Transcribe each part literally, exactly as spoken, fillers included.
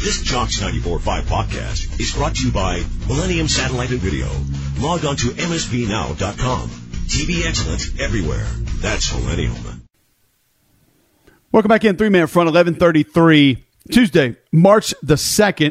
This Jocks ninety-four point five podcast is brought to you by Millennium Satellite and Video. Log on to M S B now dot com. T V excellence everywhere. That's Millennium. Welcome back in. Three-man front, eleven thirty-three. Tuesday, March the second.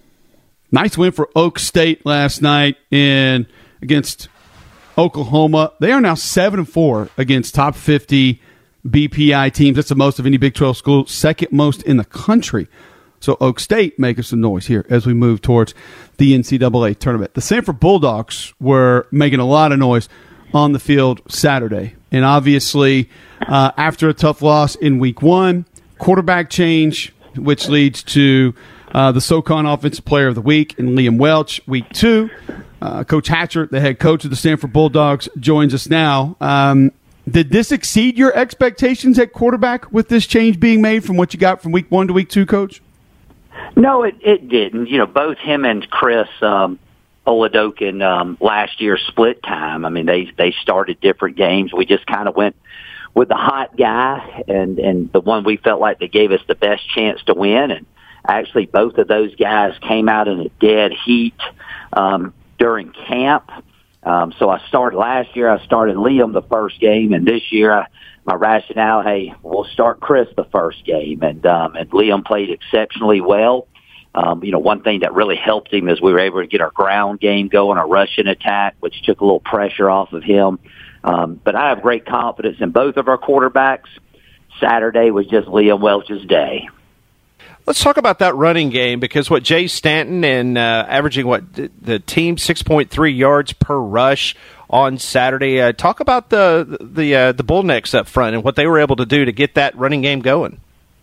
Nice win for Oak State last night in against Oklahoma. They are now seven and four against top fifty B P I teams. That's the most of any Big twelve school, second most in the country. So Oak State making some noise here as we move towards the N C double A tournament. The Sanford Bulldogs were making a lot of noise on the field Saturday. And obviously, uh, after a tough loss in week one, quarterback change, which leads to uh, the SoCon Offensive Player of the Week in Liam Welch. Week two, uh, Coach Hatcher, the head coach of the Sanford Bulldogs, joins us now. Um, did this exceed your expectations at quarterback with this change being made from what you got from week one to week two, Coach? No, it, it didn't. You know, both him and Chris um, Oladokin um, last year split time. I mean, they they started different games. We just kind of went with the hot guy and, and the one we felt like they gave us the best chance to win. And actually, both of those guys came out in a dead heat um, during camp. Um, so I started last year. I started Liam the first game, and this year I my rationale, hey, we'll start Chris the first game. And um, and Liam played exceptionally well. Um, you know, one thing that really helped him is we were able to get our ground game going, our rushing attack, which took a little pressure off of him. Um, but I have great confidence in both of our quarterbacks. Saturday was just Liam Welch's day. Let's talk about that running game, because what Jay Stanton and uh, averaging what the, the team six point three yards per rush on Saturday. Uh, talk about the the uh, the Bullnecks up front and what they were able to do to get that running game going.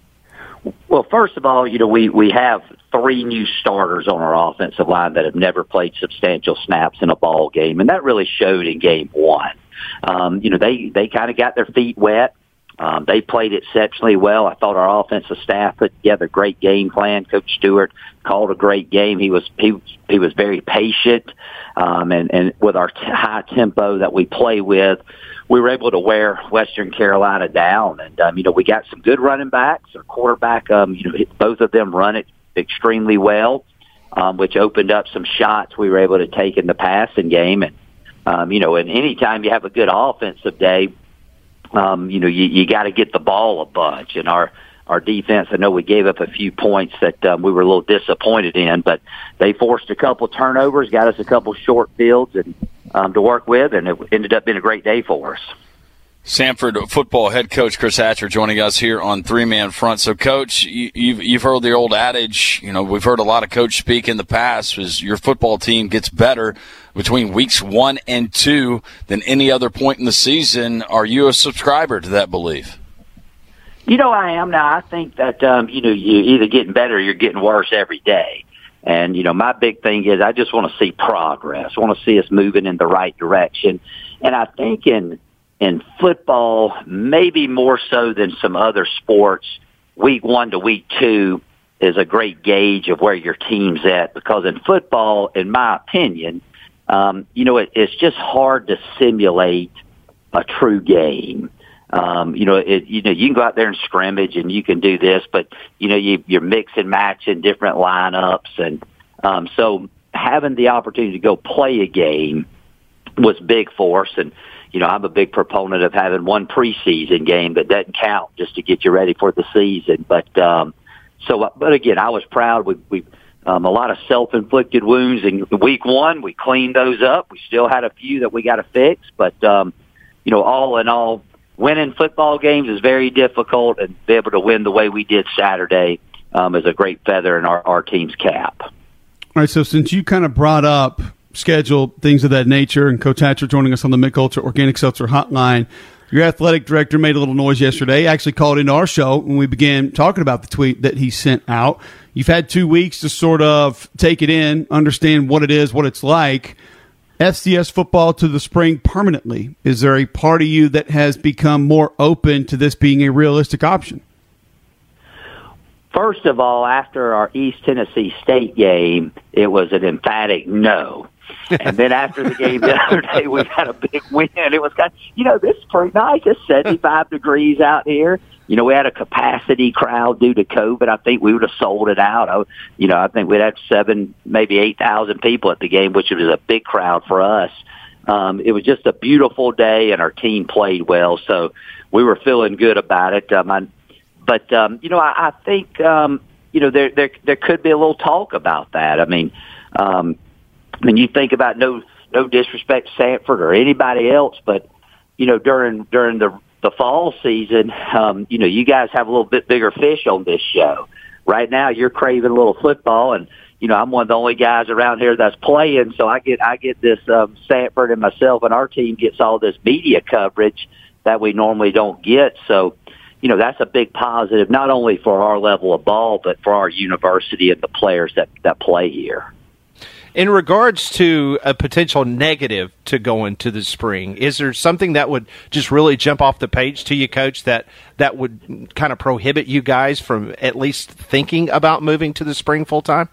Well, first of all, you know we we have three new starters on our offensive line that have never played substantial snaps in a ball game, and that really showed in game one. Um, you know they they kind of got their feet wet. Um, they played exceptionally well. I thought our offensive staff put together a great game plan. Coach Stewart called a great game. He was he he was very patient, um, and and with our t- high tempo that we play with, we were able to wear Western Carolina down. And um, you know we got some good running backs. Our quarterback, um, you know, both of them run it extremely well, um, which opened up some shots we were able to take in the passing game. And um, you know, and anytime you have a good offensive day, Um, you know, you, you got to get the ball a bunch. And our, our defense, I know we gave up a few points that um, we were a little disappointed in, but they forced a couple turnovers, got us a couple short fields and um, to work with, and it ended up being a great day for us. Sanford football head coach Chris Hatcher joining us here on Three Man Front. So, Coach, you, you've, you've heard the old adage, you know, we've heard a lot of coaches speak in the past, is your football team gets better between weeks one and two than any other point in the season. Are you a subscriber to that belief? You know, I am. Now, I think that, um, you know, you're either getting better or you're getting worse every day. And, you know, my big thing is I just want to see progress. I want to see us moving in the right direction. And I think in in football, maybe more so than some other sports, week one to week two is a great gauge of where your team's at. Because in football, in my opinion, Um, you know, it, it's just hard to simulate a true game. Um, you know, it, you know, you can go out there and scrimmage and you can do this, but you know, you, you're mix and matching different lineups, and um, so having the opportunity to go play a game was big for us. And you know, I'm a big proponent of having one preseason game that doesn't count just to get you ready for the season. But um, so, but again, I was proud. We we. Um, a lot of self-inflicted wounds in week one. We cleaned those up. We still had a few that we got to fix. But, um, you know, all in all, winning football games is very difficult, and be able to win the way we did Saturday um, is a great feather in our, our team's cap. All right, so since you kind of brought up schedule, things of that nature, and Coach Hatcher joining us on the Mick Ultra Organic Seltzer Hotline, your athletic director made a little noise yesterday, actually called into our show when we began talking about the tweet that he sent out. You've had two weeks to sort of take it in, understand what it is, what it's like. F C S football to the spring permanently. Is there a part of you that has become more open to this being a realistic option? First of all, after our East Tennessee State game, it was an emphatic no. And then after the game the other day, we had a big win. It was kind of, you know, this is pretty nice. It's seventy-five degrees out here. You know, we had a capacity crowd due to COVID. I think we would have sold it out. I, you know, I think we'd have seven, maybe eight thousand people at the game, which was a big crowd for us. Um, it was just a beautiful day, and our team played well, so we were feeling good about it. Um, I, but um, you know, I, I think um, you know there there there could be a little talk about that. I mean, um, I mean, you think about no no disrespect to Sanford or anybody else, but you know, during during the the fall season, um, you know, you guys have a little bit bigger fish on this show. Right now, you're craving a little football, and you know, I'm one of the only guys around here that's playing, so I get I get this um, Sanford and myself and our team gets all this media coverage that we normally don't get. So, you know, that's a big positive, not only for our level of ball, but for our university and the players that, that play here. In regards to a potential negative to go into the spring, is there something that would just really jump off the page to you, Coach, that, that would kind of prohibit you guys from at least thinking about moving to the spring full-time?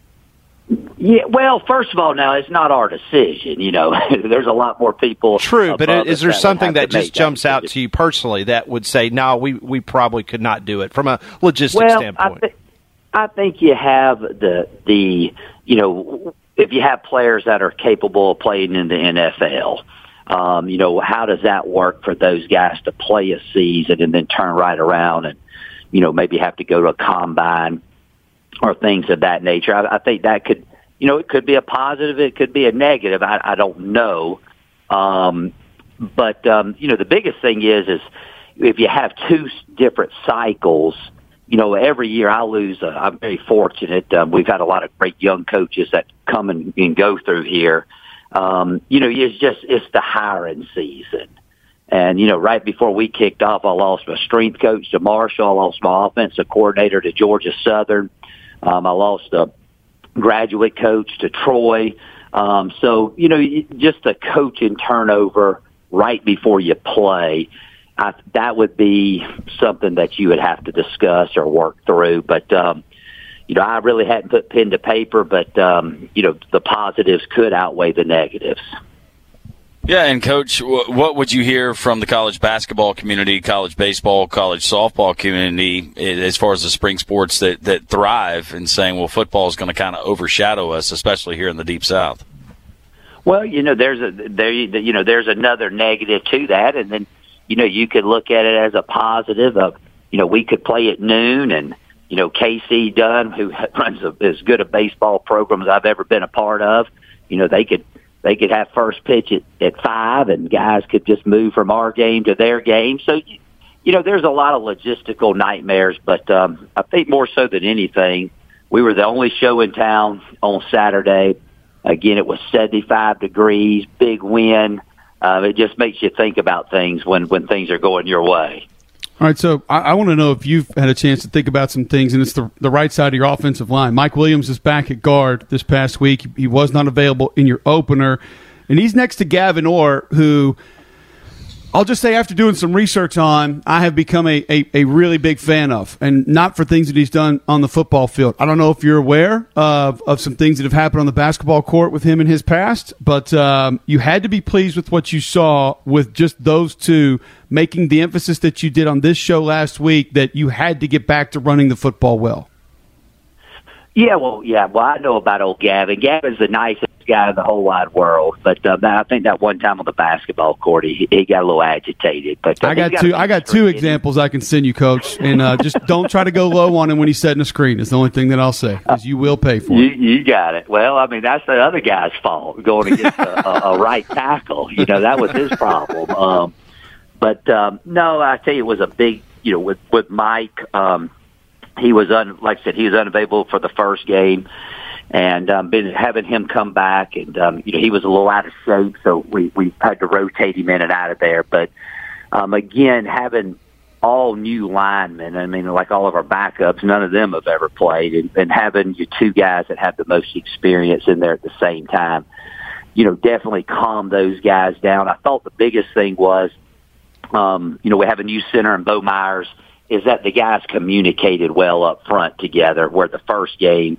Yeah, well, first of all, now, it's not our decision. You know, there's a lot more people. True, but is there that something that just jumps that out to you personally that would say, no, we, we probably could not do it from a logistics well, standpoint? I, th- I think you have the, the, you know, if you have players that are capable of playing in the N F L, um, you know, how does that work for those guys to play a season and then turn right around and, you know, maybe have to go to a combine or things of that nature? I, I think that could, you know, it could be a positive, it could be a negative. I, I don't know. Um, but, um, you know, the biggest thing is, is if you have two different cycles, you know, every year I lose. Uh, I'm very fortunate. Um, we've had a lot of great young coaches that come and, and go through here. Um, you know, it's just, it's the hiring season. And, you know, right before we kicked off, I lost my strength coach to Marshall. I lost my offensive coordinator to Georgia Southern. Um, I lost a graduate coach to Troy. Um, so, you know, just the coaching turnover right before you play, I, that would be something that you would have to discuss or work through. But, um, you know, I really hadn't put pen to paper, but, um, you know, the positives could outweigh the negatives. Yeah, and Coach, what would you hear from the college basketball community, college baseball, college softball community as far as the spring sports that, that thrive and saying, well, football is going to kind of overshadow us, especially here in the Deep South? Well, you know, there's a there you know there's another negative to that, and then you know you could look at it as a positive of you know we could play at noon, and you know K C Dunn, who runs a, as good a baseball program as I've ever been a part of, you know they could. They could have first pitch at, at five, and guys could just move from our game to their game. So, you know, there's a lot of logistical nightmares, but um, I think more so than anything, we were the only show in town on Saturday. Again, it was seventy-five degrees, big wind. Uh, it just makes you think about things when, when things are going your way. All right, so I, I want to know if you've had a chance to think about some things, and it's the, the right side of your offensive line. Mike Williams is back at guard this past week. He was not available in your opener, and he's next to Gavin Orr, who I'll just say after doing some research on, I have become a, a, a really big fan of, and not for things that he's done on the football field. I don't know if you're aware of, of some things that have happened on the basketball court with him in his past, but um, you had to be pleased with what you saw with just those two making the emphasis that you did on this show last week that you had to get back to running the football well. Yeah, well, yeah, well, I know about old Gavin. Gavin's the nicest guy in the whole wide world, but uh, I think that one time on the basketball court, he, he got a little agitated. But uh, I got two. I got two examples I can send you, Coach, and uh, just don't try to go low on him when he's setting a screen. It's the only thing that I'll say, because you will pay for you, it. You got it. Well, I mean, that's the other guy's fault going against a, a, a right tackle. You know, that was his problem. Um, but um, no, I tell you, it was a big. You know, with with Mike. Um, He was un, like I said, he was unavailable for the first game, and um, been having him come back, and um, you know he was a little out of shape, so we we had to rotate him in and out of there. But um, again, having all new linemen, I mean, like all of our backups, none of them have ever played, and, and having your two guys that have the most experience in there at the same time, you know, definitely calmed those guys down. I thought the biggest thing was, um, you know, we have a new center in Bo Myers. Is that the guys communicated well up front together, where the first game,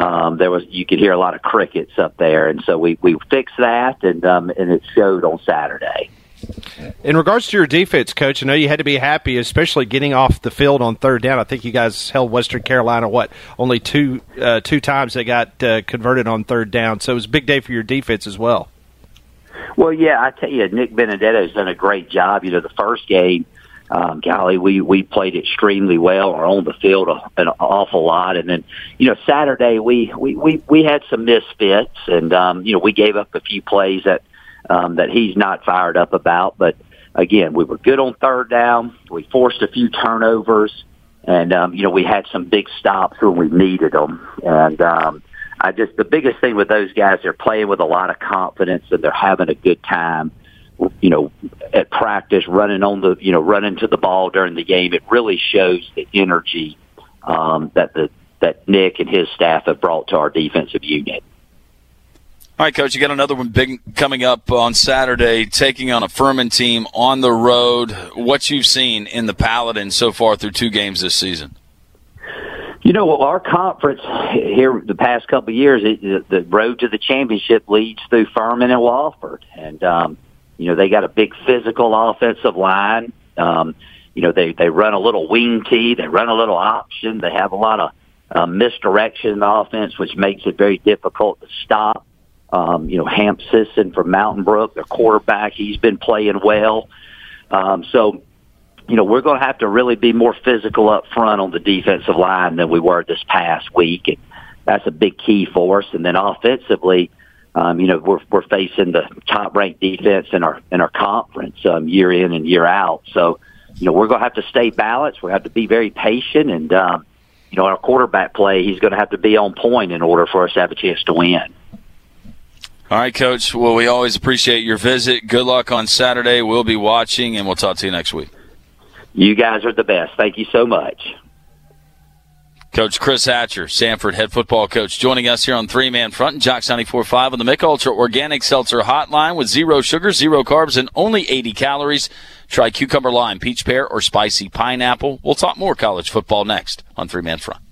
um, there was you could hear a lot of crickets up there, and so we we fixed that, and um, and it showed on Saturday. In regards to your defense, Coach, I know you had to be happy, especially getting off the field on third down. I think you guys held Western Carolina, what, only two uh, two times they got uh, converted on third down. So it was a big day for your defense as well. Well, yeah, I tell you, Nick Benedetto's done a great job. You know, the first game, um, golly, we, we played extremely well, or on the field a, an awful lot. And then, you know, Saturday we, we, we, we had some misfits, and, um, you know, we gave up a few plays that, Um, that he's not fired up about. But, again, we were good on third down. We forced a few turnovers. And, um, you know, we had some big stops when we needed them. And um, I just the biggest thing with those guys, they're playing with a lot of confidence, and they're having a good time, you know, at practice, running on the, you know, running to the ball during the game. It really shows the energy um, that the that Nick and his staff have brought to our defensive unit. All right, Coach, you got another one big coming up on Saturday, taking on a Furman team on the road. What you've seen in the Paladin so far through two games this season? You know, well, our conference here the past couple of years, it, the road to the championship leads through Furman and Wofford. And, um, you know, they got a big physical offensive line. Um, you know, they, they run a little wing tee. They run a little option. They have a lot of uh, misdirection in the offense, which makes it very difficult to stop. Um, you know, Hamp Sisson from Mountain Brook, their quarterback, he's been playing well. Um, so, you know, we're going to have to really be more physical up front on the defensive line than we were this past week. And that's a big key for us. And then offensively, um, you know, we're, we're facing the top-ranked defense in our in our conference um, year in and year out. So, you know, we're going to have to stay balanced. We have to be very patient. And, um, you know, our quarterback play, he's going to have to be on point in order for us to have a chance to win. All right, Coach. Well, we always appreciate your visit. Good luck on Saturday. We'll be watching, and we'll talk to you next week. You guys are the best. Thank you so much. Coach Chris Hatcher, Samford head football coach, joining us here on Three Man Front and Jocks ninety-four point five on the Mick Ultra Organic Seltzer Hotline with zero sugar, zero carbs, and only eighty calories. Try cucumber lime, peach pear, or spicy pineapple. We'll talk more college football next on Three Man Front.